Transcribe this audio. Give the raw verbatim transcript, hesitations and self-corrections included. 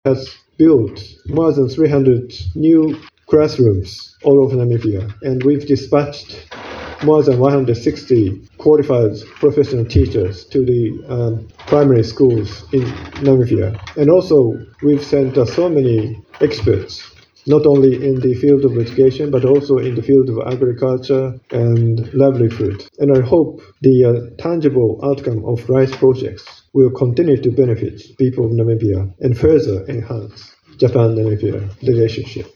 has built more than three hundred new classrooms all over Namibia, and we've dispatched more than one hundred sixty qualified professional teachers to the um, primary schools in Namibia. And also, we've sent uh, so many experts, not only in the field of education, but also in the field of agriculture and livelihood. And I hope the uh, tangible outcome of RISE projects will continue to benefit people of Namibia and further enhance Japan-Namibia relationship.